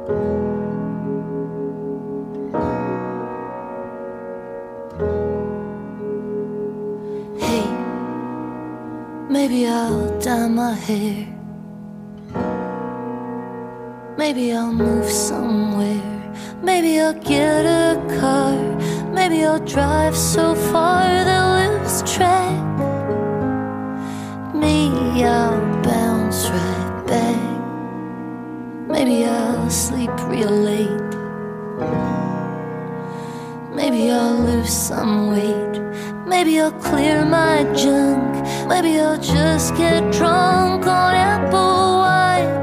Hey, maybe I'll dye my hair. Maybe I'll move somewhere. Maybe I'll get a car. Maybe I'll drive so far they'll lose track. Me, I'll bounce right back. Maybe I'll sleep real late. Maybe I'll lose some weight. Maybe I'll clear my junk. Maybe I'll just get drunk on apple wine.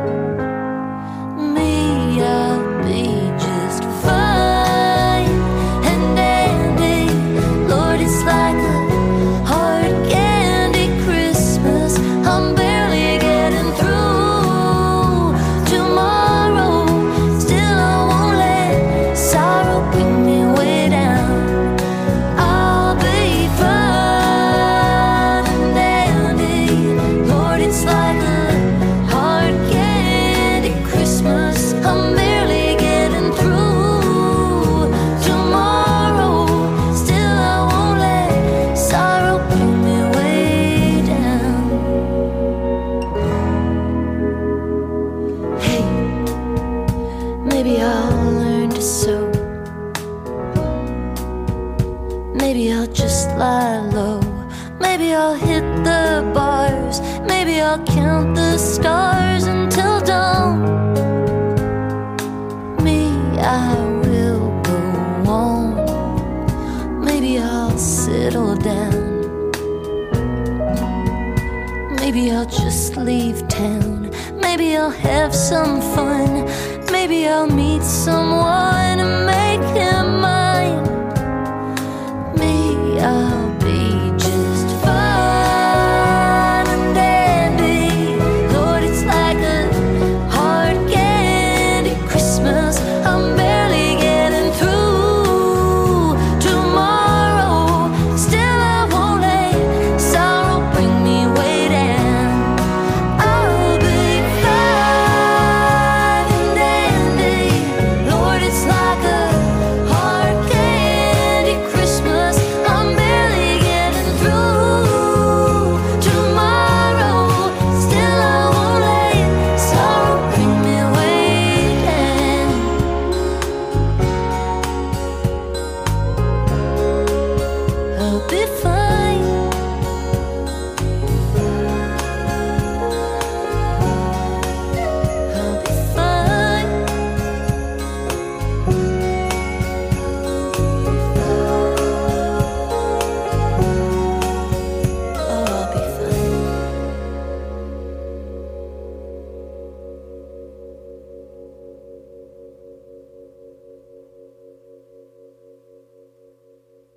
Me, I'll be just fine and dandy. Lord, it's like a hard candy Christmas. I'm barely getting through tomorrow. Still I won't let sorrow bring me way down. I'll be fine and dandy. Lord, it's like a hard candy Christmas. I'm barely getting through tomorrow. Still I won't let sorrow bring me way down. Hey, maybe I'll learn to sew. Maybe I'll just lie low. Maybe I'll hit the bars. Maybe I'll count the stars until dawn. Me, I will go on. Maybe I'll settle down. Maybe I'll just leave town. Maybe I'll have some fun. Maybe I'll meet someone and make him